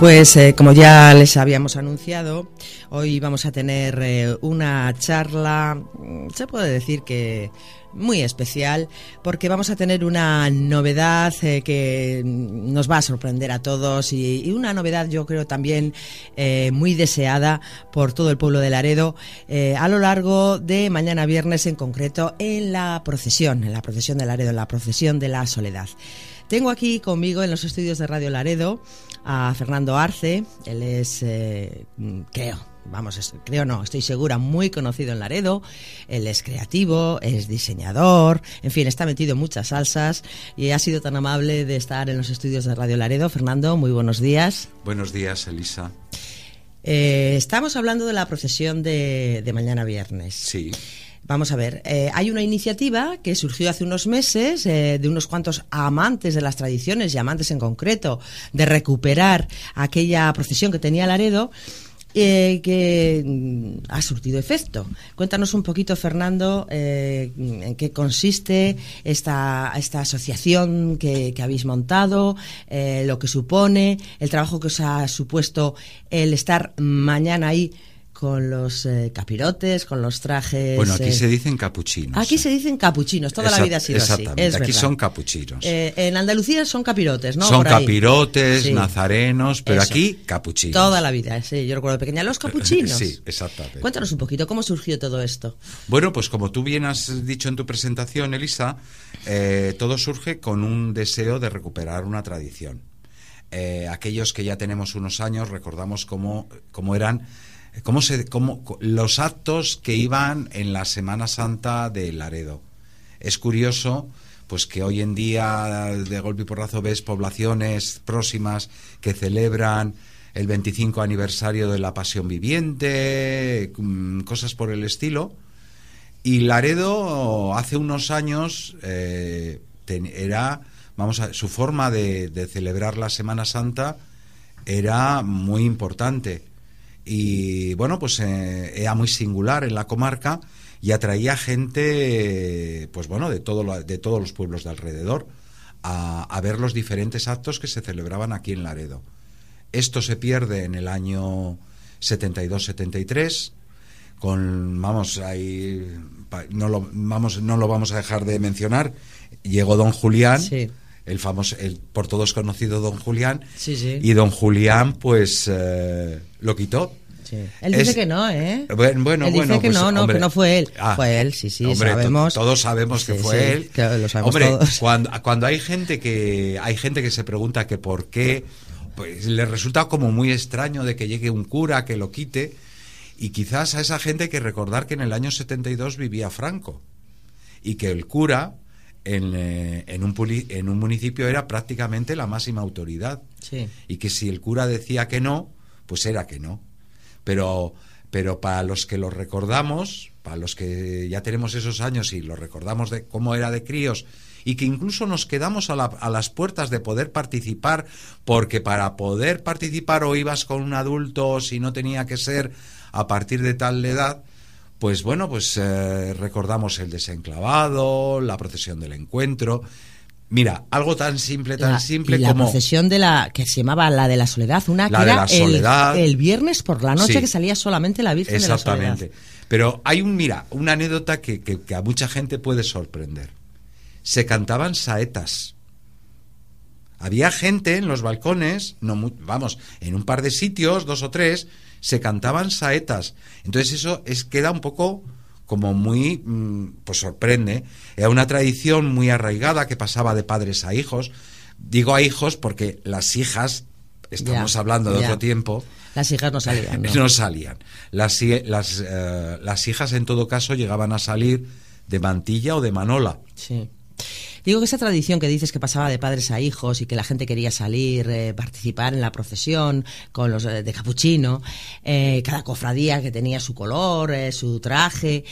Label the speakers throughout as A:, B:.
A: Pues como ya les habíamos anunciado, hoy vamos a tener una charla, se puede decir que muy especial, porque vamos a tener una novedad que nos va a sorprender a todos y una novedad, yo creo, también muy deseada por todo el pueblo de Laredo a lo largo de mañana viernes, en concreto en la procesión de Laredo, en la procesión de la Soledad. Tengo aquí conmigo en los estudios de Radio Laredo a Fernando Arce. Él es, estoy segura, muy conocido en Laredo. Él es creativo, es diseñador, en fin, está metido en muchas salsas y ha sido tan amable de estar en los estudios de Radio Laredo. Fernando, muy buenos días.
B: Buenos días, Elisa.
A: Estamos hablando de la procesión de mañana viernes.
B: Sí.
A: Vamos a ver, hay una iniciativa que surgió hace unos meses de unos cuantos amantes de las tradiciones y amantes en concreto de recuperar aquella procesión que tenía Laredo, que ha surtido efecto. Cuéntanos un poquito, Fernando, en qué consiste esta asociación que habéis montado, lo que supone, el trabajo que os ha supuesto el estar mañana ahí con los capirotes, con los trajes...
B: Bueno, aquí se dicen capuchinos.
A: Aquí se dicen capuchinos, toda la vida ha sido así.
B: Exactamente,
A: es
B: aquí
A: verdad.
B: Son capuchinos.
A: En Andalucía son capirotes, ¿no?
B: Son
A: por ahí.
B: capirotes,
A: Sí.
B: Nazarenos, pero
A: Eso.
B: Aquí capuchinos.
A: Toda la vida, sí, yo recuerdo de pequeña. Los capuchinos.
B: Sí, exactamente.
A: Cuéntanos un poquito, ¿cómo surgió todo esto?
B: Bueno, pues como tú bien has dicho en tu presentación, Elisa, todo surge con un deseo de recuperar una tradición. Aquellos que ya tenemos unos años recordamos cómo eran... Cómo los actos que iban en la Semana Santa de Laredo. Es curioso, pues que hoy en día de golpe y porrazo ves poblaciones próximas que celebran el 25 aniversario de la Pasión Viviente, cosas por el estilo. Y Laredo hace unos años su forma de celebrar la Semana Santa era muy importante. Y bueno, pues era muy singular en la comarca y atraía gente, pues bueno, de todos los pueblos de alrededor a ver los diferentes actos que se celebraban aquí en Laredo. Esto se pierde en el año 72-73 no lo vamos a dejar de mencionar. Llegó don Julián. Sí. El famoso, por todos conocido don Julián.
A: Sí, sí.
B: Y don Julián pues lo quitó.
A: Sí. Él dice que no, ¿eh?
B: Bueno,
A: él dice que
B: pues,
A: hombre, que no fue él. Fue él, sí,
B: hombre,
A: sabemos.
B: Todos sabemos que fue él.
A: Que lo sabemos
B: hombre,
A: todos.
B: Cuando hay gente que se pregunta que por qué, pues le resulta como muy extraño de que llegue un cura que lo quite, y quizás a esa gente hay que recordar que en el año 72 vivía Franco y que el cura en un municipio era prácticamente la máxima autoridad.
A: Sí.
B: Y que si el cura decía que no, pues era que no. Pero para los que lo recordamos, para los que ya tenemos esos años y lo recordamos de cómo era de críos, y que incluso nos quedamos a las puertas de poder participar, porque para poder participar o ibas con un adulto, o si no tenía que ser a partir de tal edad, pues bueno, pues recordamos el desenclavado, la procesión del encuentro. Mira, algo tan simple
A: y la
B: como...
A: procesión que se llamaba la de la Soledad, que era el viernes por la noche, sí, que salía solamente la Virgen de la Soledad.
B: Exactamente. Pero hay una anécdota que a mucha gente puede sorprender. Se cantaban saetas. Había gente en los balcones, en un par de sitios, 2 o 3, se cantaban saetas. Entonces eso queda un poco como muy, pues sorprende. Era una tradición muy arraigada que pasaba de padres a hijos. Digo a hijos porque las hijas, estamos hablando de otro tiempo.
A: Las hijas no salían, ¿no?
B: No salían. Las hijas en todo caso llegaban a salir de mantilla o de manola.
A: Sí. Digo que esa tradición que dices que pasaba de padres a hijos y que la gente quería salir, participar en la procesión con los de capuchino, cada cofradía que tenía su color, su traje,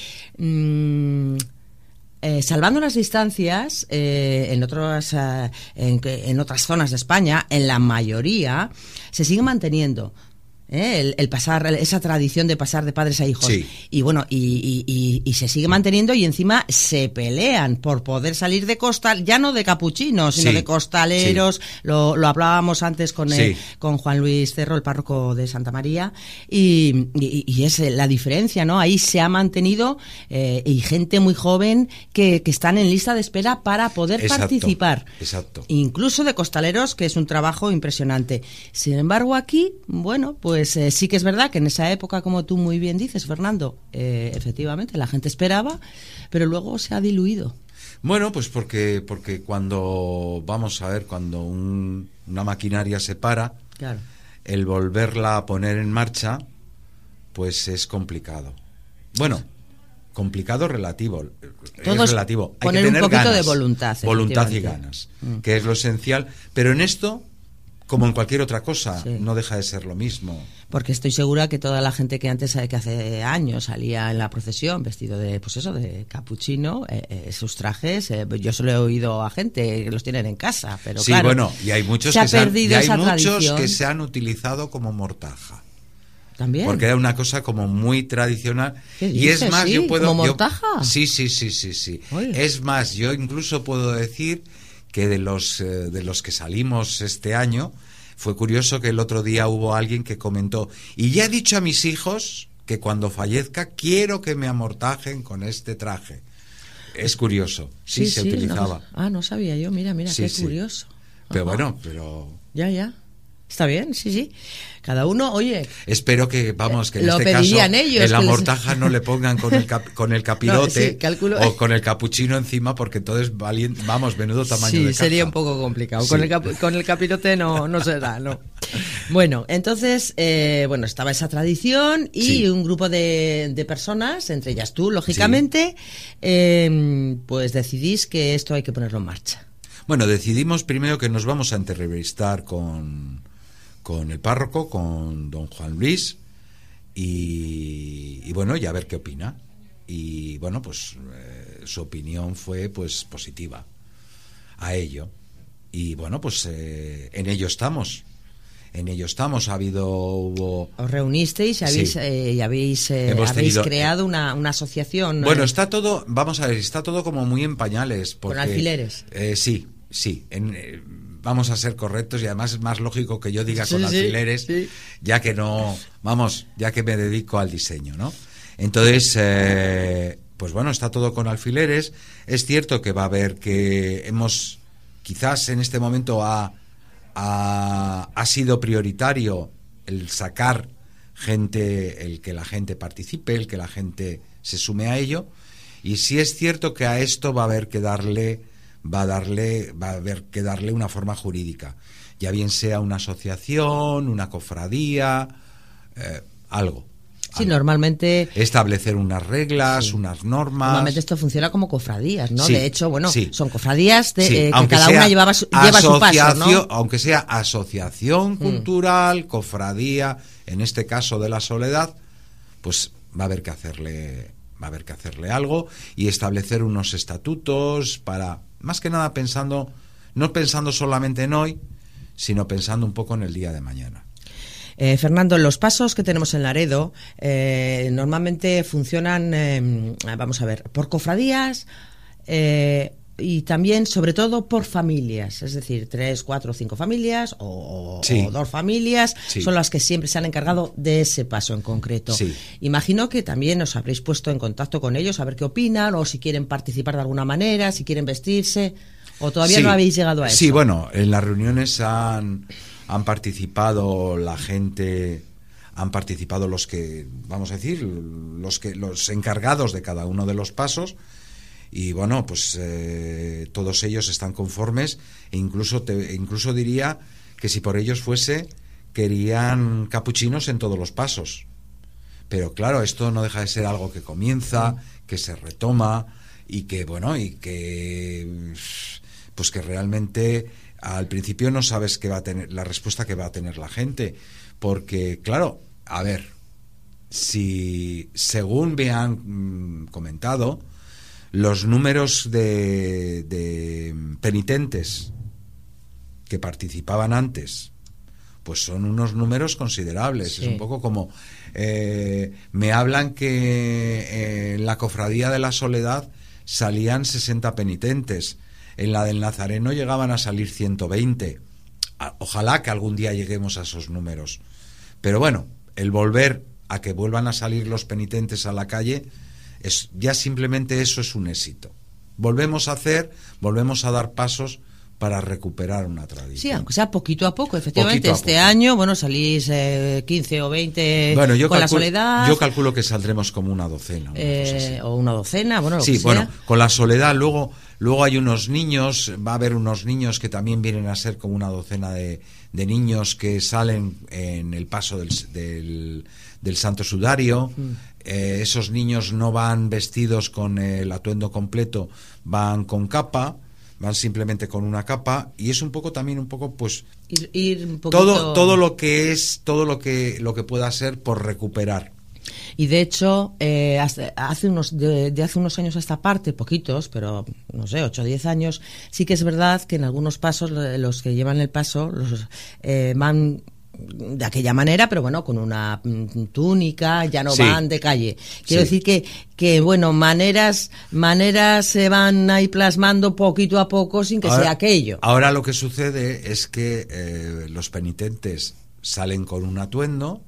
A: salvando las distancias, en otras zonas de España, en la mayoría, se sigue manteniendo El pasar, esa tradición de pasar de padres a hijos.
B: Sí.
A: Y bueno, y se sigue manteniendo, y encima se pelean por poder salir de costal, ya no de capuchinos, sino
B: Sí.
A: de costaleros.
B: Sí.
A: Lo hablábamos antes con
B: Sí.
A: con Juan Luis Cerro, el párroco de Santa María, y es la diferencia, ¿no? Ahí se ha mantenido, y gente muy joven que están en lista de espera para poder
B: Exacto,
A: participar.
B: exacto.
A: Incluso de costaleros, que es un trabajo impresionante. Sin embargo, aquí, bueno, pues sí que es verdad que en esa época, como tú muy bien dices, Fernando, efectivamente la gente esperaba, pero luego se ha diluido.
B: Bueno, pues porque cuando, vamos a ver, cuando una maquinaria se para,
A: Claro.
B: el volverla a poner en marcha, pues es complicado. Bueno, complicado relativo.
A: Todo es
B: relativo. Hay
A: poner
B: que
A: un
B: tener
A: poquito
B: ganas,
A: de voluntad,
B: voluntad y
A: efectivamente.
B: ganas, que es lo esencial. Pero en esto, como en cualquier otra cosa,
A: Sí.
B: no deja de ser lo mismo.
A: Porque estoy segura que toda la gente que hace años salía en la procesión vestido de, pues eso, de capuchino, sus trajes, yo solo he oído a gente que los tienen en casa, pero
B: Sí,
A: claro,
B: bueno, y hay muchos
A: se ha
B: que se han,
A: perdido
B: y hay
A: esa
B: muchos
A: tradición.
B: que se han utilizado como mortaja.
A: También.
B: Porque era una cosa como muy tradicional.
A: ¿Qué
B: Y es
A: dices?
B: más,
A: ¿Sí?
B: yo puedo.
A: ¿Como mortaja?
B: Sí.
A: Oye.
B: Es más, yo incluso puedo decir que de los que salimos este año, fue curioso que el otro día hubo alguien que comentó: y ya he dicho a mis hijos que cuando fallezca quiero que me amortajen con este traje. Es curioso. Sí, se utilizaba.
A: No sabía yo, mira,
B: Sí,
A: qué
B: sí.
A: curioso.
B: Pero
A: Ajá.
B: bueno, pero.
A: Ya. Está bien, sí. Cada uno, oye.
B: Espero que, vamos, que en
A: Lo
B: este caso
A: pedirían ellos,
B: en la
A: que les-
B: mortaja no le pongan con el capirote
A: No, sí, calculo-
B: o con el capuchino encima, porque entonces, vamos, menudo tamaño
A: Sí,
B: de caja.
A: sería un poco complicado.
B: Sí.
A: Con el capirote no será, no. Bueno, entonces, estaba esa tradición y
B: Sí.
A: un grupo de personas, entre ellas tú, lógicamente, pues decidís que esto hay que ponerlo en marcha.
B: Bueno, decidimos primero que nos vamos a entrevistar con el párroco, con don Juan Luis, y bueno, y a ver qué opina. Y bueno, pues su opinión fue pues positiva a ello. Y bueno, pues en ello estamos. Hubo.
A: Os reunisteis y habéis,
B: Sí.
A: habéis
B: tenido,
A: creado una asociación.
B: Bueno, está todo, vamos a ver, está todo como muy en pañales.
A: Con
B: Porque,
A: alfileres.
B: Sí. Vamos a ser correctos, y además es más lógico que yo diga con
A: Sí,
B: alfileres,
A: sí.
B: ya que ya que me dedico al diseño, ¿no? Entonces, pues bueno, está todo con alfileres. Es cierto que va a haber que quizás en este momento ha sido prioritario el sacar gente, el que la gente participe, el que la gente se sume a ello, y sí es cierto que a esto va a haber que darle una forma jurídica, ya bien sea una asociación, una cofradía, algo.
A: Sí, normalmente.
B: Establecer unas reglas,
A: Sí.
B: unas normas.
A: Normalmente esto funciona como cofradías, ¿no?
B: Sí,
A: De hecho,
B: sí.
A: son cofradías
B: Sí,
A: que
B: aunque
A: cada
B: sea
A: una lleva su paso, ¿no?
B: Aunque sea asociación cultural, cofradía, en este caso de la Soledad, pues va a haber que hacerle algo y establecer unos estatutos para, más que nada no pensando solamente en hoy, sino pensando un poco en el día de mañana.
A: Fernando, los pasos que tenemos en Laredo normalmente funcionan, vamos a ver, por cofradías y también, sobre todo, por familias. Es decir, 3, 4, 5 familias o 2 familias
B: Sí.
A: son las que siempre se han encargado de ese paso en concreto.
B: Sí.
A: Imagino que también os habréis puesto en contacto con ellos a ver qué opinan o si quieren participar de alguna manera, si quieren vestirse, o todavía
B: Sí.
A: no habéis llegado a eso.
B: Sí, bueno, en las reuniones han participado la gente, han participado los que, vamos a decir, los encargados de cada uno de los pasos, y bueno, pues todos ellos están conformes, e incluso diría que si por ellos fuese, querían capuchinos en todos los pasos. Pero claro, esto no deja de ser algo que comienza, que se retoma, y que bueno, pues que realmente al principio no sabes qué va a tener la respuesta que va a tener la gente, porque claro, a ver, si según me han comentado, los números de penitentes que participaban antes, pues son unos números considerables. Sí. Es un poco como me hablan que en la Cofradía de la Soledad salían 60 penitentes, en la del Nazareno llegaban a salir 120. Ojalá que algún día lleguemos a esos números, pero bueno, el volver a que vuelvan a salir los penitentes a la calle, ya simplemente eso es un éxito. Volvemos a dar pasos para recuperar una tradición.
A: Sí, aunque sea poquito a poco, efectivamente. Año, bueno, salís 15 o 20 con la Soledad.
B: Yo calculo que saldremos como una docena.
A: O una docena, bueno, lo
B: sí,
A: que sea.
B: Bueno, con la Soledad luego hay unos niños, va a haber unos niños que también vienen a ser como una docena de niños que salen en el paso del Santo Sudario. Esos niños no van vestidos con el atuendo completo, van con capa, van simplemente con una capa, y es un poco pues
A: ir un poquito...
B: todo lo que pueda ser por recuperar.
A: Y de hecho, hace unos años a esta parte, poquitos, pero no sé, 8 o 10 años, sí que es verdad que en algunos pasos, los que llevan el paso, van de aquella manera, pero bueno, con una túnica, ya no van de calle. Quiero decir que bueno, maneras se van ahí plasmando poquito a poco sin que sea aquello.
B: Ahora lo que sucede es que los penitentes salen con un atuendo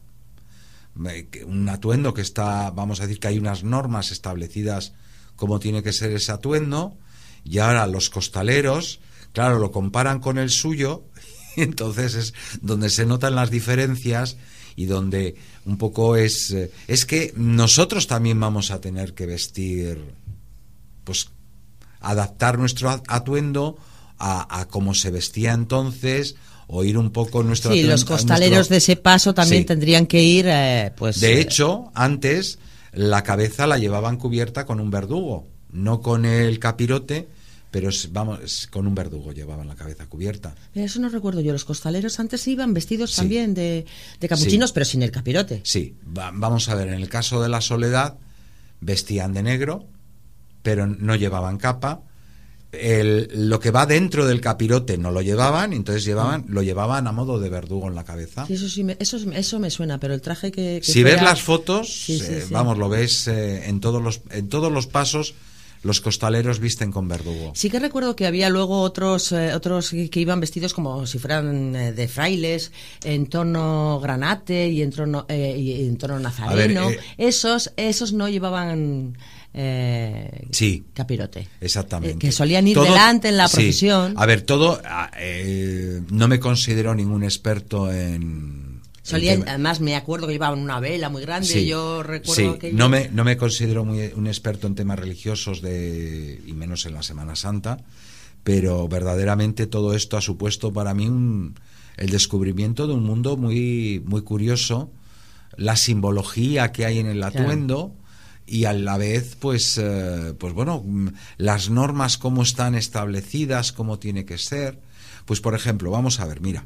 B: que está, vamos a decir que hay unas normas establecidas cómo tiene que ser ese atuendo, y ahora los costaleros, claro, lo comparan con el suyo. Entonces es donde se notan las diferencias y donde un poco es que nosotros también vamos a tener que vestir, pues adaptar nuestro atuendo a cómo se vestía entonces, o ir un poco nuestro atuendo.
A: Sí, los costaleros de ese paso también tendrían que ir, pues...
B: De hecho, antes la cabeza la llevaban cubierta con un verdugo, no con el capirote, pero con un verdugo llevaban la cabeza cubierta.
A: Eso no recuerdo yo. Los costaleros antes iban vestidos también de capuchinos, pero sin el capirote.
B: Sí, vamos a ver, en el caso de la Soledad vestían de negro, pero no llevaban capa. Lo que va dentro del capirote no lo llevaban, entonces lo llevaban a modo de verdugo en la cabeza.
A: Sí, eso me suena, pero el traje que
B: si ves las fotos, vamos, lo ves en todos los pasos. Los costaleros visten con verdugo.
A: Sí que recuerdo que había luego otros que iban vestidos como si fueran de frailes, en tono granate y en tono nazareno. Esos no llevaban capirote.
B: Exactamente.
A: Que solían ir delante en la procesión.
B: A ver, no me considero ningún experto en...
A: Además me acuerdo que llevaban una vela muy grande. Yo recuerdo que
B: no me considero un experto en temas religiosos y menos en la Semana Santa, pero verdaderamente todo esto ha supuesto para mí el descubrimiento de un mundo muy, muy curioso, la simbología que hay en el atuendo, y a la vez pues bueno, las normas cómo están establecidas, cómo tiene que ser. Pues por ejemplo, vamos a ver, mira,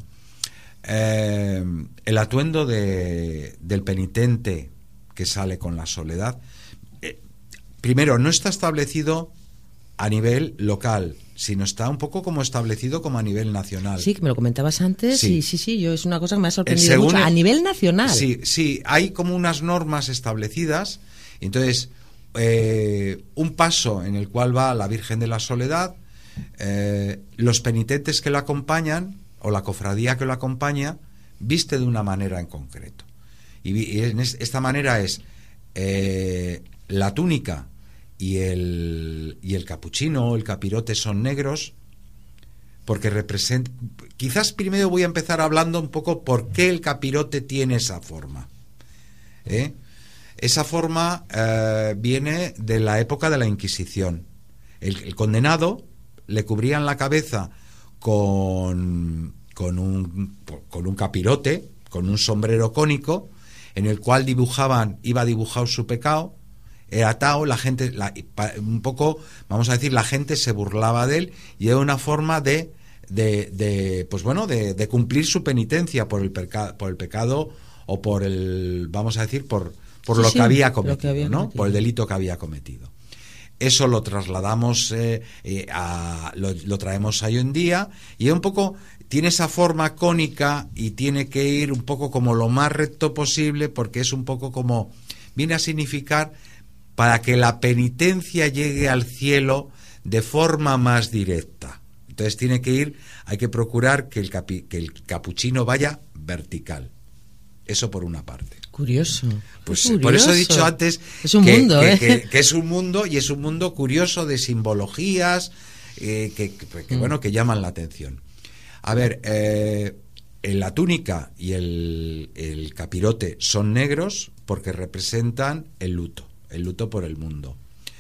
B: el atuendo del penitente que sale con la Soledad, primero, no está establecido a nivel local, sino está un poco como establecido como a nivel nacional.
A: Sí, que me lo comentabas antes. Sí, yo es una cosa que me ha sorprendido mucho. A nivel nacional.
B: Sí, hay como unas normas establecidas. Entonces, un paso en el cual va la Virgen de la Soledad, los penitentes que la acompañan, o la cofradía que lo acompaña, viste de una manera en concreto. Y esta manera es la túnica y el capuchino o el capirote son negros, porque representa... Quizás primero voy a empezar hablando un poco por qué el capirote tiene esa forma. Esa forma viene de la época de la Inquisición. El condenado le cubrían la cabeza con un capirote, con un sombrero cónico, en el cual iba dibujado su pecado, era atado, un poco, vamos a decir, la gente se burlaba de él, y era una forma de cumplir su penitencia por el pecado, o por el, vamos a decir, por lo que había cometido, ¿no? Por el delito que había cometido. Eso lo trasladamos, lo traemos hoy en día, y un poco tiene esa forma cónica y tiene que ir un poco como lo más recto posible, porque es un poco como, viene a significar para que la penitencia llegue al cielo de forma más directa. Entonces tiene que ir, hay que procurar que el capuchino vaya vertical. Eso por una parte.
A: Curioso.
B: Pues
A: curioso.
B: Por eso he dicho antes
A: es un mundo,
B: que es un mundo, y es un mundo curioso de simbologías bueno, que llaman la atención. A ver, la túnica y el capirote son negros porque representan el luto por el mundo.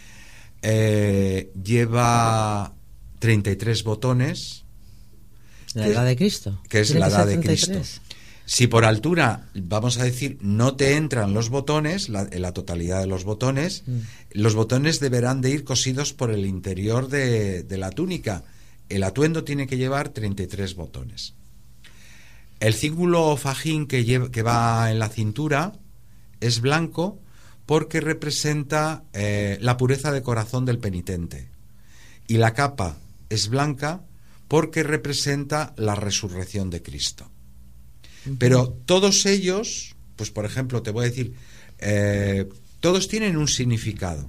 B: Lleva 33 botones.
A: La edad de Cristo.
B: Que es la edad de Cristo. Si por altura, vamos a decir, no te entran los botones, la totalidad de los botones deberán de ir cosidos por el interior de la túnica. El atuendo tiene que llevar 33 botones. El cíngulo fajín que va en la cintura es blanco porque representa la pureza de corazón del penitente. Y la capa es blanca porque representa la resurrección de Cristo. Pero todos ellos, pues por ejemplo, te voy a decir, todos tienen un significado.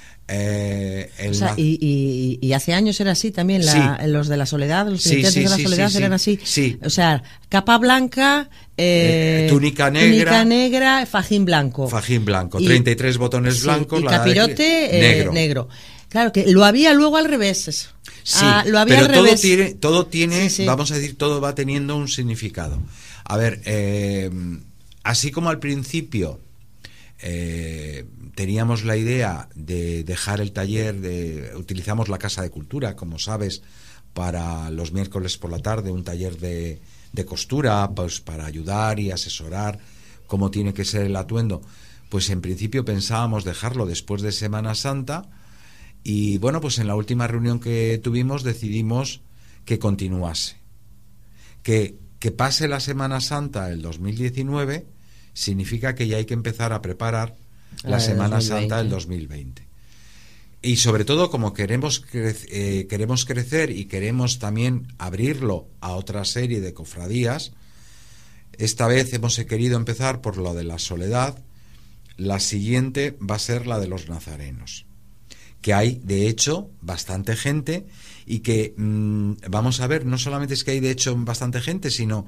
A: Y hace años era así también,
B: sí.
A: Los de la soledad, los penitentes de la soledad eran así.
B: Sí.
A: O sea, capa blanca,
B: túnica negra,
A: fajín blanco.
B: Fajín blanco, 33 botones blancos.
A: Y capirote negro. Claro, que lo había luego al revés eso.
B: Sí,
A: lo había
B: pero
A: al revés.
B: todo tiene, vamos a decir, todo va teniendo un significado. A ver, así como al principio teníamos la idea de dejar el taller, utilizamos la Casa de Cultura, como sabes, para los miércoles por la tarde, un taller de costura, pues para ayudar y asesorar cómo tiene que ser el atuendo. Pues en principio pensábamos dejarlo después de Semana Santa, y bueno, pues en la última reunión que tuvimos decidimos que continuase, que pase la Semana Santa el 2019 significa que ya hay que empezar a preparar la Semana Santa del 2020. Y sobre todo, como queremos crecer y queremos también abrirlo a otra serie de cofradías, esta vez hemos querido empezar por lo de la soledad. La siguiente va a ser la de los nazarenos, que hay de hecho bastante gente, y que vamos a ver, no solamente es que hay de hecho bastante gente, sino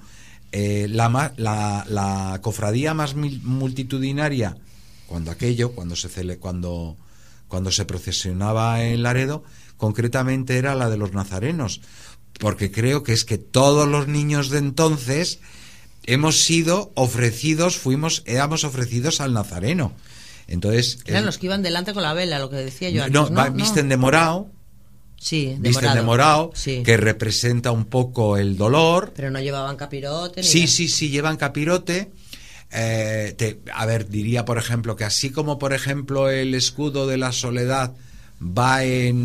B: la cofradía más multitudinaria cuando se procesionaba en Laredo, concretamente era la de los nazarenos, porque creo que es que todos los niños de entonces éramos ofrecidos al nazareno. Entonces,
A: eran los que iban delante con la vela, lo que decía yo
B: antes. Visten de morado.
A: Sí,
B: visten de morado, sí, que representa un poco el dolor.
A: Pero no llevaban capirote.
B: Sí, llevan capirote. A ver, diría, por ejemplo, que así como, por ejemplo, el escudo de la soledad va en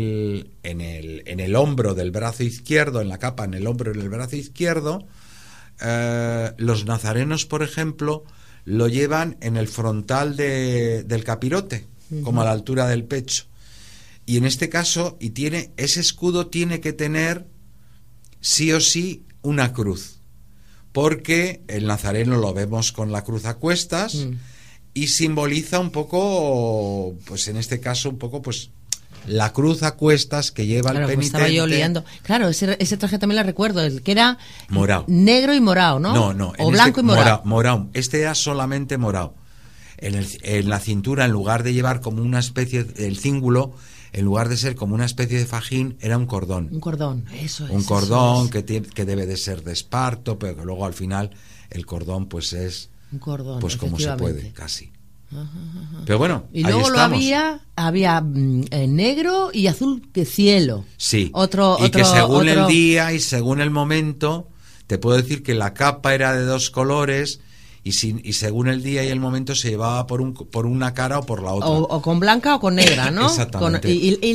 B: el hombro del brazo izquierdo, en la capa, en el hombro y en el brazo izquierdo, los nazarenos, por ejemplo, lo llevan en el frontal del capirote, como a la altura del pecho. Y en este caso, ese escudo tiene que tener sí o sí una cruz, porque el nazareno lo vemos con la cruz a cuestas y simboliza un poco, pues en este caso un poco, pues la cruz a cuestas que lleva el penitente.
A: Estaba yo liando. Claro, ese traje también lo recuerdo, el que era
B: morado,
A: negro y morado, ¿no?
B: No,
A: o blanco y morado.
B: Morado. Este era solamente morado. En la cintura, en lugar de llevar como una especie, el cíngulo, en lugar de ser como una especie de fajín, era un cordón.
A: Un cordón, eso es.
B: Un cordón que debe de ser de esparto, pero que luego al final el cordón pues es
A: un cordón,
B: pues como se puede, casi.
A: Ajá.
B: Pero bueno,
A: y luego
B: ahí estamos.
A: había negro y azul que cielo.
B: Sí. Y que según el día y según el momento, te puedo decir que la capa era de dos colores. Y según el día y el momento se llevaba por una cara o por la otra.
A: O con blanca o con negra, ¿no?
B: Exactamente.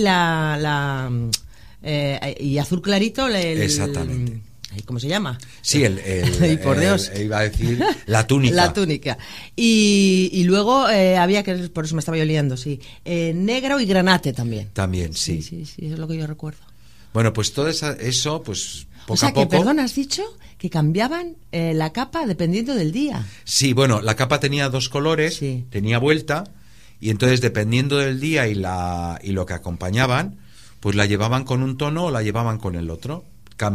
A: Y azul clarito.
B: Exactamente.
A: ¿Cómo se llama?
B: Sí,
A: por Dios.
B: Iba a decir la túnica.
A: La túnica. Y luego había que, por eso me estaba yo liando, sí. Negro y granate también.
B: También, sí.
A: Sí, es lo que yo recuerdo.
B: Bueno, pues todo eso, pues poco
A: o sea,
B: a poco...
A: que, perdón, has dicho que cambiaban la capa dependiendo del día.
B: Sí, bueno, la capa tenía 2 colores,
A: Sí.
B: tenía vuelta, y entonces dependiendo del día y lo que acompañaban, pues la llevaban con un tono o la llevaban con el otro.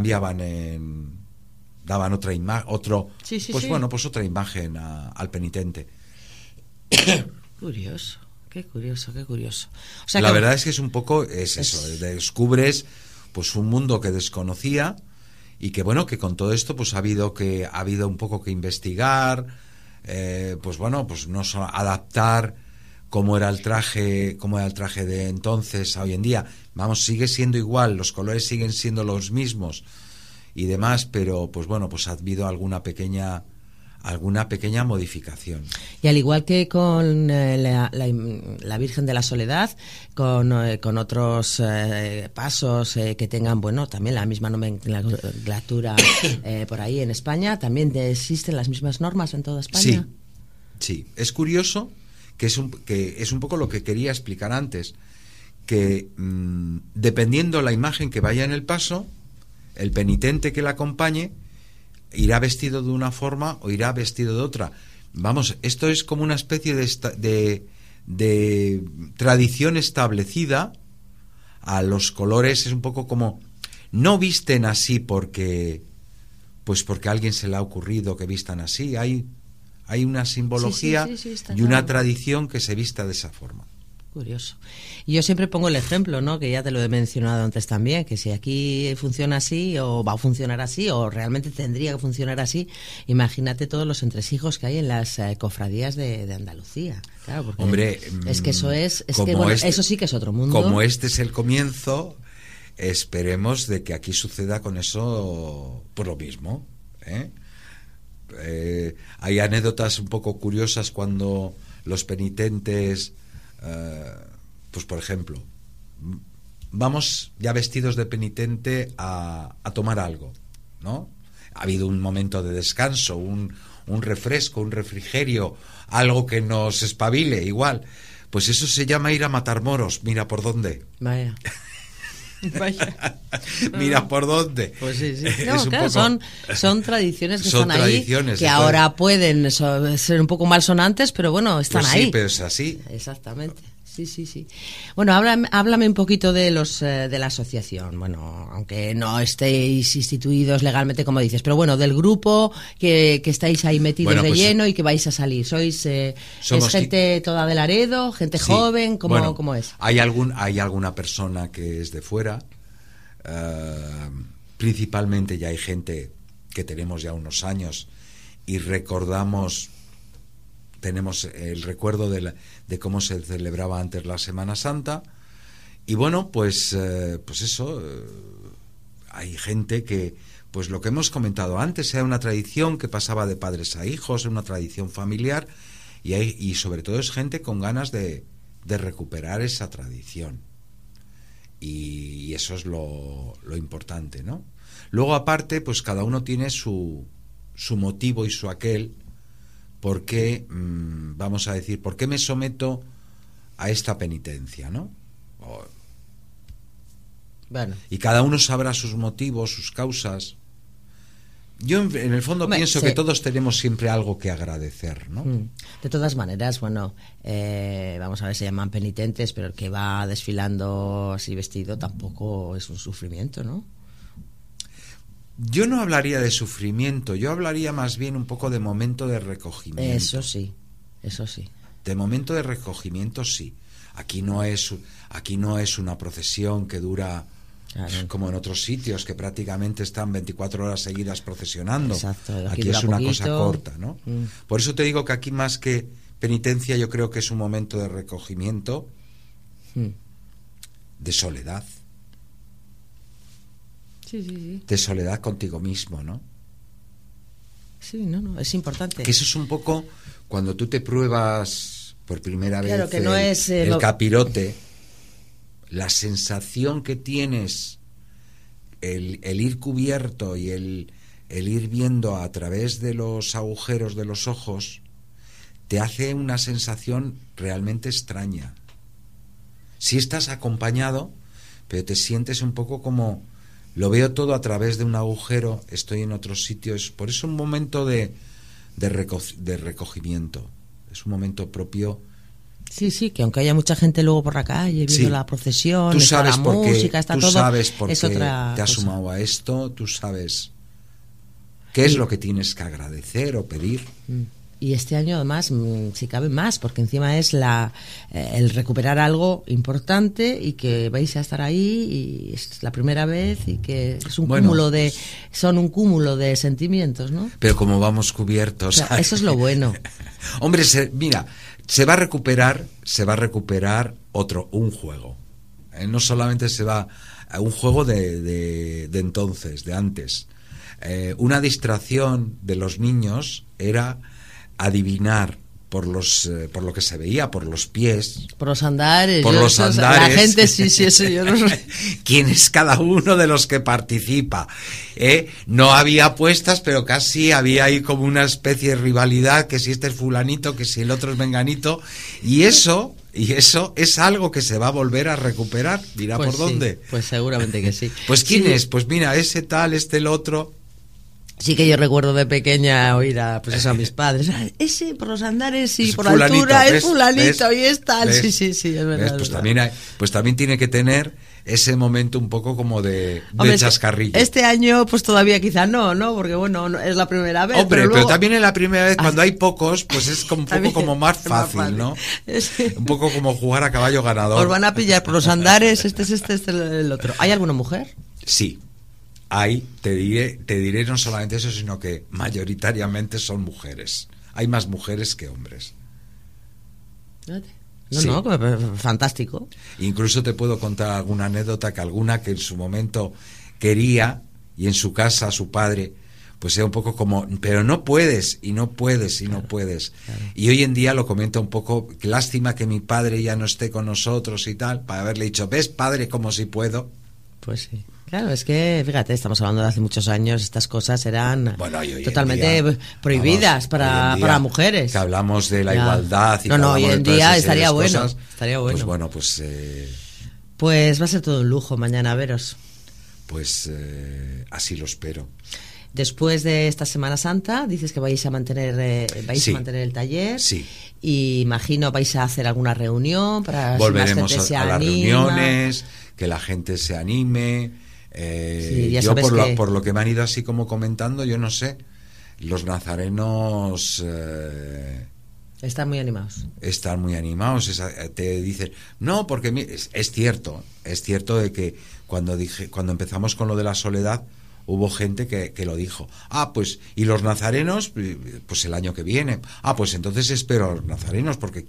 B: Daban otra imagen,
A: Sí, sí,
B: pues
A: sí.
B: bueno, pues otra imagen al penitente.
A: Curioso, qué curioso, qué curioso. O sea,
B: La
A: que...
B: verdad es que es un poco, es eso, descubres pues un mundo que desconocía y que bueno, que con todo esto pues ha habido un poco que investigar, pues bueno, pues no solo adaptar cómo era el traje de entonces a hoy en día. Vamos, sigue siendo igual, los colores siguen siendo los mismos y demás, pero pues bueno, pues ha habido alguna pequeña modificación.
A: Y al igual que con la Virgen de la Soledad, con otros pasos que tengan, bueno, también la misma nomenclatura por ahí en España, también existen las mismas normas en toda España.
B: Sí. Es curioso que es un poco lo que quería explicar antes, que dependiendo la imagen que vaya en el paso, el penitente que la acompañe irá vestido de una forma o irá vestido de otra. Vamos, esto es como una especie de tradición establecida. A los colores es un poco como, no visten así porque a alguien se le ha ocurrido que vistan así. Hay una simbología
A: sí,
B: y una
A: claro.
B: tradición que se vista de esa forma.
A: Curioso. Y yo siempre pongo el ejemplo, ¿no? Que ya te lo he mencionado antes también, que si aquí funciona así o va a funcionar así o realmente tendría que funcionar así, imagínate todos los entresijos que hay en las cofradías de Andalucía. Claro, porque
B: Hombre,
A: es que eso
B: como
A: eso sí que es otro mundo.
B: Como este es el comienzo, esperemos de que aquí suceda con eso por lo mismo, ¿eh? Hay anécdotas un poco curiosas cuando los penitentes, pues por ejemplo, vamos ya vestidos de penitente a tomar algo, ¿no? Ha habido un momento de descanso, un refresco, un refrigerio, algo que nos espabile, igual. Pues eso se llama ir a matar moros, mira por dónde.
A: Vaya. Vaya.
B: Mira por dónde.
A: Pues sí.
B: Es
A: claro,
B: poco...
A: son tradiciones que
B: son
A: están ahí, que
B: entonces...
A: ahora pueden ser un poco malsonantes, pero bueno, están
B: pues
A: ahí.
B: Sí, pero es así.
A: Exactamente. Sí. Bueno, háblame un poquito de de la asociación. Bueno, aunque no estéis instituidos legalmente, como dices, pero bueno, del grupo que estáis ahí metidos de lleno y que vais a salir. ¿Es gente toda de Laredo, gente joven? ¿Cómo es?
B: Hay alguna persona que es de fuera. Principalmente ya hay gente que tenemos ya unos años y tenemos el recuerdo de cómo se celebraba antes la Semana Santa y bueno, pues eso, hay gente que, pues lo que hemos comentado antes, era una tradición que pasaba de padres a hijos, una tradición familiar y sobre todo es gente con ganas de recuperar esa tradición y eso es lo importante, ¿no? Luego aparte, pues cada uno tiene su motivo y su aquel. ¿Por qué, vamos a decir, por qué me someto a esta penitencia, ¿no?
A: Bueno.
B: Y cada uno sabrá sus motivos, sus causas. Yo, en el fondo, pienso que todos tenemos siempre algo que agradecer, ¿no?
A: De todas maneras, bueno, vamos a ver, se llaman penitentes, pero el que va desfilando así vestido tampoco es un sufrimiento, ¿no?
B: Yo no hablaría de sufrimiento, yo hablaría más bien un poco de momento de recogimiento.
A: Eso sí.
B: De momento de recogimiento, sí. Aquí no es una procesión que dura, claro, como en otros sitios, que prácticamente están 24 horas seguidas procesionando.
A: Exacto,
B: aquí es una cosa corta, ¿no? Por eso te digo que aquí más que penitencia yo creo que es un momento de recogimiento, de soledad.
A: Sí.
B: De soledad contigo mismo, ¿no?
A: Sí, no, es importante.
B: Que eso es un poco cuando tú te pruebas por primera vez
A: que no es,
B: el capirote, la sensación que tienes, el ir cubierto y el ir viendo a través de los agujeros de los ojos, te hace una sensación realmente extraña. Si estás acompañado, pero te sientes un poco como lo veo todo a través de un agujero, estoy en otro sitio, es por eso un momento de recogimiento, es un momento propio.
A: Sí, que aunque haya mucha gente luego por la calle viendo la procesión,
B: tú sabes
A: la
B: por qué,
A: música, está
B: tú
A: todo,
B: sabes por
A: es
B: qué
A: otra
B: te has
A: cosa.
B: sumado a esto, tú sabes qué es lo que tienes que agradecer o pedir.
A: Y este año además, si cabe más, porque encima es el recuperar algo importante y que vais a estar ahí y es la primera vez y que es son un cúmulo de sentimientos, ¿no?
B: Pero como vamos cubiertos.
A: O sea, eso es lo bueno.
B: Hombre, mira, se va a recuperar un juego. No solamente se va a un juego de entonces, de antes. Una distracción de los niños era adivinar por lo que se veía, por los pies,
A: por los andares,
B: la
A: gente sí, eso yo no sé.
B: quién es cada uno de los que participa. No había apuestas, pero casi había ahí como una especie de rivalidad, que si este es fulanito, que si el otro es menganito, y eso es algo que se va a volver a recuperar. Dirá
A: pues
B: por dónde.
A: Pues seguramente que sí.
B: Pues quién es, pues mira, ese tal, el otro.
A: Sí que yo recuerdo de pequeña oír a mis padres, ese por los andares y
B: es
A: por la
B: fulanito,
A: altura es fulanito
B: ¿ves?
A: y es tal.
B: ¿ves?
A: Sí, es verdad.
B: Pues también tiene que tener ese momento un poco como de chascarrillo.
A: Este año pues todavía quizá no, porque bueno, no, es la primera vez.
B: Hombre,
A: pero
B: pero también en la primera vez cuando hay pocos, pues es como un poco como más fácil, ¿no? Un poco como jugar a caballo ganador.
A: Os van a pillar por los andares, este es el otro. ¿Hay alguna mujer?
B: Sí. Te diré no solamente eso, sino que mayoritariamente son mujeres. Hay más mujeres que hombres.
A: Fantástico.
B: Incluso te puedo contar alguna anécdota que en su momento quería, y en su casa su padre, pues era un poco como, pero no puedes, y no puedes, y no puedes. Claro. Y hoy en día lo comento un poco, lástima que mi padre ya no esté con nosotros y tal, para haberle dicho, ¿ves, padre, como si puedo?
A: Pues sí. Claro, es que, fíjate, estamos hablando de hace muchos años, estas cosas eran totalmente prohibidas para mujeres.
B: Que hablamos de la igualdad. Y
A: hoy en día estaría bueno.
B: Pues bueno, pues
A: va a ser todo un lujo mañana veros.
B: Pues así lo espero.
A: Después de esta Semana Santa, dices que vais a mantener el taller.
B: Sí.
A: Y imagino vais a hacer alguna reunión para
B: volveremos a las reuniones, que la gente se anime. Yo por lo que me han ido así como comentando, yo no sé, los nazarenos
A: están muy animados.
B: Te dicen, no, porque es cierto de que cuando empezamos con lo de la soledad, hubo gente que lo dijo. Pues, y los nazarenos, pues el año que viene. Pues entonces espero a los nazarenos porque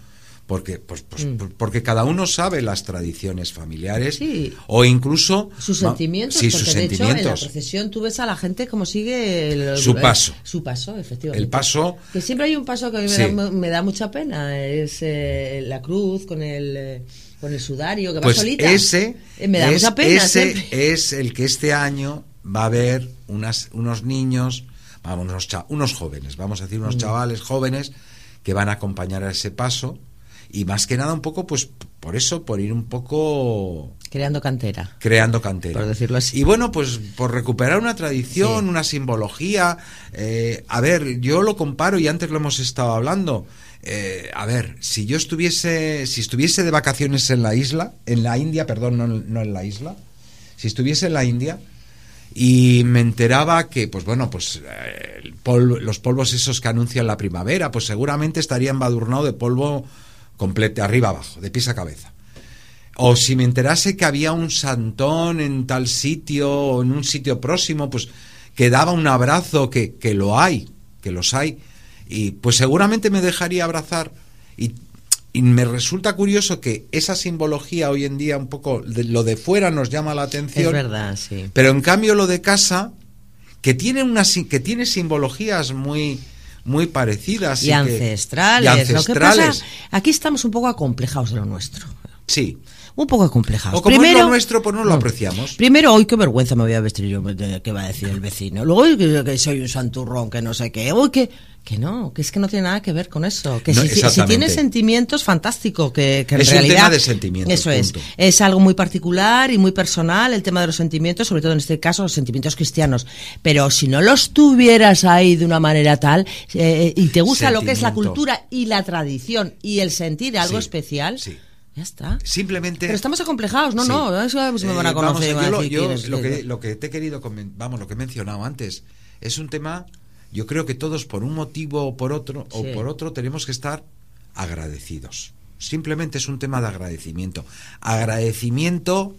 B: cada uno sabe las tradiciones familiares,
A: sí,
B: o incluso
A: sus sentimientos,
B: sí,
A: porque
B: sus
A: de
B: sentimientos.
A: Hecho, en la procesión tú ves a la gente como sigue
B: su paso,
A: efectivamente.
B: El paso,
A: que siempre hay un paso que a mí me da mucha pena, es la cruz con el sudario que va solita. Me da mucha pena.
B: Ese es el que este año va a haber unos niños, unos jóvenes, vamos a decir unos chavales jóvenes que van a acompañar a ese paso. Y más que nada un poco, pues por ir un poco
A: creando cantera,
B: por
A: decirlo así.
B: Y bueno, pues por recuperar una tradición, una simbología. A ver, yo lo comparo y antes lo hemos estado hablando. A ver, si estuviese de vacaciones en la India, no en la isla, si estuviese en la India y me enteraba que, pues bueno, pues los polvos esos que anuncian la primavera, pues seguramente estaría embadurnado de polvo completo, arriba abajo, de pies a cabeza. O si me enterase que había un santón en tal sitio o en un sitio próximo, pues que daba un abrazo, que los hay, y pues seguramente me dejaría abrazar. Y me resulta curioso que esa simbología hoy en día un poco lo de fuera nos llama la atención.
A: Es verdad, sí.
B: Pero en cambio lo de casa, que tiene simbologías muy parecidas
A: y ancestrales. Lo que pasa, aquí estamos un poco acomplejados de lo nuestro.
B: Sí.
A: Un poco acomplejados.
B: O como
A: Primero,
B: es lo nuestro, pues no lo apreciamos.
A: Primero, hoy qué vergüenza me voy a vestir yo, qué va a decir el vecino. Luego, que soy un santurrón, que no sé qué. Uy, que no, que es que no tiene nada que ver con eso. Que
B: No,
A: si tienes sentimientos, fantástico. Que en
B: es
A: realidad,
B: un tema de sentimientos.
A: Eso
B: punto.
A: es algo muy particular y muy personal, el tema de los sentimientos, sobre todo en este caso, los sentimientos cristianos. Pero si no los tuvieras ahí de una manera tal, y te gusta lo que es la cultura y la tradición y el sentir algo especial.
B: Sí.
A: Ya está.
B: Simplemente.
A: Pero estamos acomplejados, no, eso pues me van a conocer.
B: Lo que te he querido lo que he mencionado antes, es un tema, yo creo que todos por un motivo o por otro tenemos que estar agradecidos. Simplemente es un tema de agradecimiento. Agradecimiento,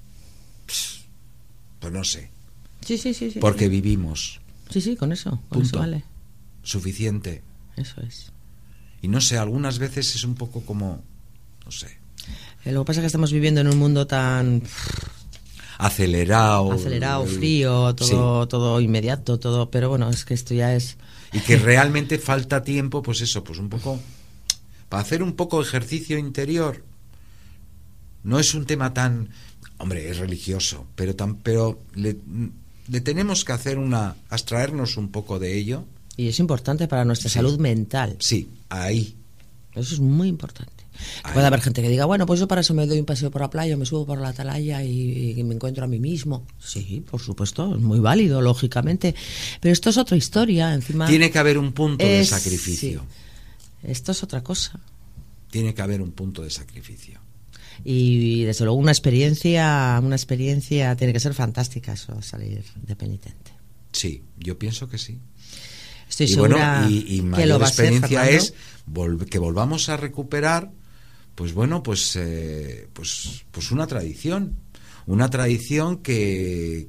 B: pues no sé.
A: Sí.
B: Porque vivimos.
A: Sí, con eso vale.
B: Suficiente.
A: Eso es.
B: Y no sé, algunas veces es un poco como, no sé.
A: Lo que pasa es que estamos viviendo en un mundo tan
B: acelerado,
A: frío, todo inmediato, todo, pero bueno, es que esto ya es.
B: Y que realmente falta tiempo, pues eso, pues un poco para hacer un poco de ejercicio interior. No es un tema tan, hombre, es religioso, pero le tenemos que hacer abstraernos un poco de ello.
A: Y es importante para nuestra salud mental.
B: Sí, ahí.
A: Eso es muy importante. Puede haber gente que diga, bueno, pues yo para eso me doy un paseo por la playa, me subo por la atalaya y me encuentro a mí mismo. Sí, por supuesto, es muy válido, lógicamente. Pero esto es otra historia, encima.
B: Tiene que haber un punto de sacrificio.
A: Sí. Esto es otra cosa.
B: Tiene que haber un punto de sacrificio.
A: Y desde luego una experiencia tiene que ser fantástica, eso, salir de penitente.
B: Sí, yo pienso que sí.
A: Estoy segura
B: y mayor
A: que lo va
B: experiencia
A: a ser,
B: es que volvamos a recuperar, pues bueno, pues una tradición que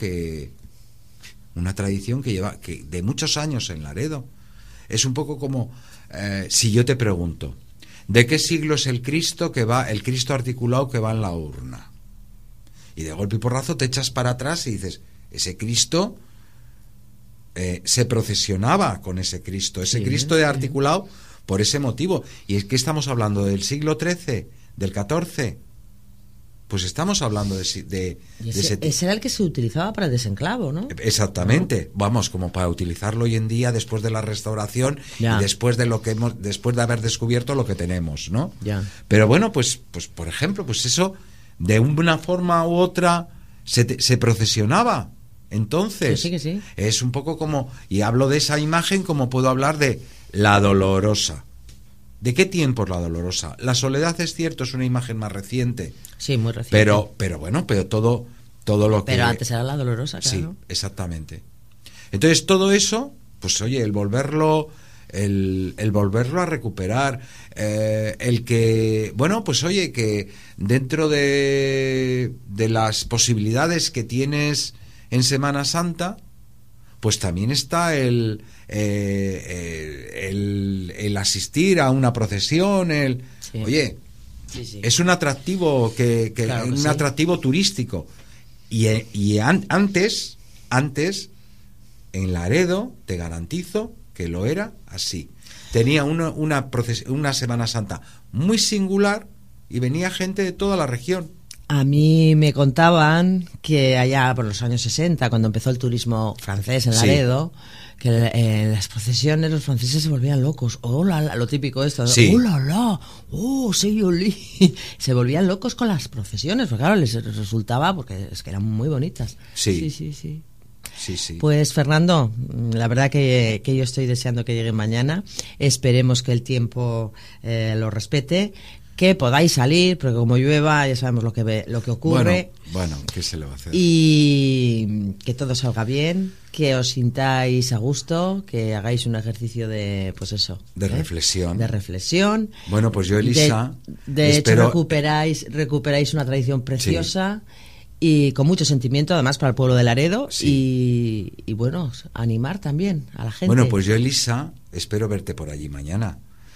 B: una tradición que lleva de muchos años en Laredo. Es un poco como si yo te pregunto, ¿de qué siglo es el Cristo articulado que va en la urna? Y de golpe y porrazo te echas para atrás y dices, ese Cristo se procesionaba con ese Cristo Cristo de articulado por ese motivo. Y es que estamos hablando del siglo XIII, del XIV. Pues estamos hablando de ese
A: ese era el que se utilizaba para el desenclavo, ¿no?
B: Exactamente. Vamos, como para utilizarlo hoy en día después de la restauración y después de haber descubierto lo que tenemos, ¿no?
A: Ya.
B: Pero bueno, pues por ejemplo, pues eso de una forma u otra se procesionaba. Entonces,
A: sí.
B: Es un poco como, y hablo de esa imagen como puedo hablar de la Dolorosa. ¿De qué tiempo es la Dolorosa? La Soledad, es cierto, es una imagen más reciente.
A: Sí, muy reciente.
B: Pero todo lo que...
A: Pero antes era la Dolorosa, claro.
B: Sí, exactamente. Entonces, todo eso, pues oye, el volverlo a recuperar, el que, bueno, pues oye, que dentro de las posibilidades que tienes en Semana Santa, pues también está el asistir a una procesión, oye,
A: sí.
B: es un atractivo atractivo turístico. Y antes en Laredo te garantizo que lo era así. Tenía una Semana Santa muy singular y venía gente de toda la región.
A: A mí me contaban que allá por los años 60, cuando empezó el turismo francés en Laredo, que en las procesiones los franceses se volvían locos. ¡Oh, lo típico esto!
B: Sí.
A: ¡Oh, la! ¡Oh, sí, olí! Se volvían locos con las procesiones, porque claro, les resultaba, porque es que eran muy bonitas.
B: Sí.
A: Sí. Pues Fernando, la verdad que yo estoy deseando que llegue mañana. Esperemos que el tiempo lo respete, que podáis salir, porque como llueva ya sabemos lo que ocurre.
B: Bueno, ¿qué se le va a hacer?
A: Y que todo salga bien, que os sintáis a gusto, que hagáis un ejercicio de, pues eso,
B: reflexión.
A: De reflexión.
B: Bueno, pues yo, Elisa,
A: de hecho recuperáis una tradición preciosa. Sí. Y con mucho sentimiento, además, para el pueblo de Laredo. Sí. Y bueno, animar también a la gente.
B: Bueno, pues yo, Elisa, espero verte por allí mañana.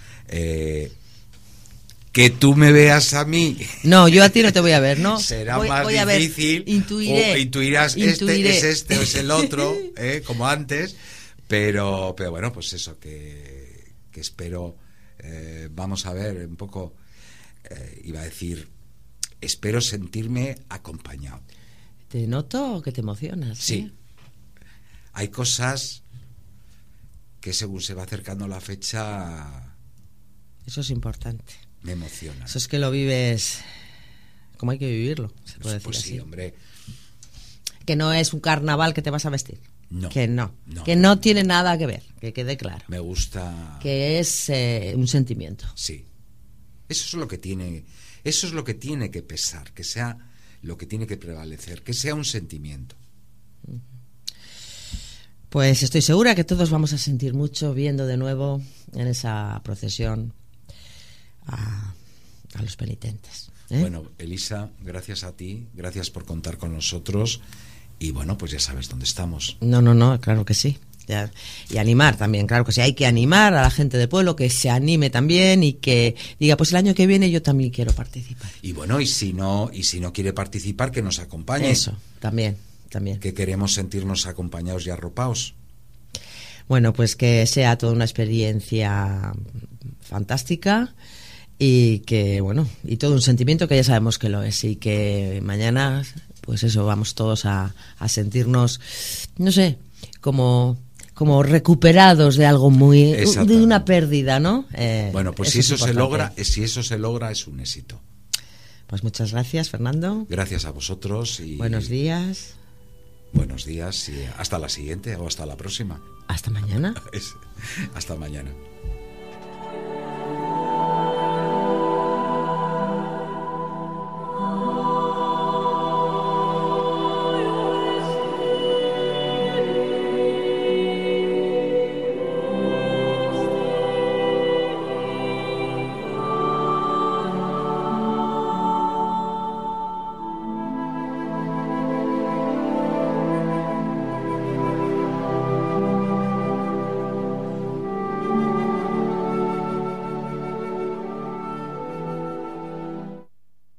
B: Que tú me veas a mí.
A: No, yo a ti no te voy a ver, ¿no?
B: Será más difícil. Intuirás este es o es el otro, como antes. Pero bueno, pues eso, que espero. Vamos a ver un poco. Iba a decir espero sentirme acompañado.
A: Te noto que te emocionas.
B: Sí. Hay cosas que según se va acercando la fecha...
A: Eso es importante.
B: Me emocionan.
A: Eso es que lo vives como hay que vivirlo, se puede decir
B: Pues
A: así.
B: sí, hombre.
A: Que no es un carnaval que te vas a vestir.
B: No.
A: Que no.
B: No.
A: Que no tiene nada que ver, que quede claro.
B: Me gusta...
A: Que es un sentimiento.
B: Sí. Eso es lo que tiene que pesar, que sea lo que tiene que prevalecer, que sea un sentimiento.
A: Pues estoy segura que todos vamos a sentir mucho viendo de nuevo en esa procesión a los penitentes.
B: Bueno, Elisa, gracias a ti, gracias por contar con nosotros y bueno, pues ya sabes dónde estamos.
A: No, claro que sí. Ya. Y animar también, claro que sí, hay que animar a la gente del pueblo, que se anime también y que diga, pues el año que viene yo también quiero participar.
B: Y bueno, y si no quiere participar, que nos acompañe.
A: Eso, también.
B: Que queremos sentirnos acompañados y arropados.
A: Bueno, pues que sea toda una experiencia fantástica y que, bueno, y todo un sentimiento que ya sabemos que lo es y que mañana, pues eso, vamos todos a sentirnos, no sé, como recuperados de algo de una pérdida, ¿no?
B: Bueno, pues si eso se logra es un éxito.
A: Pues muchas gracias, Fernando.
B: Gracias a vosotros y
A: buenos días.
B: Buenos días y hasta la siguiente o hasta la próxima.
A: Hasta mañana.
B: Hasta mañana.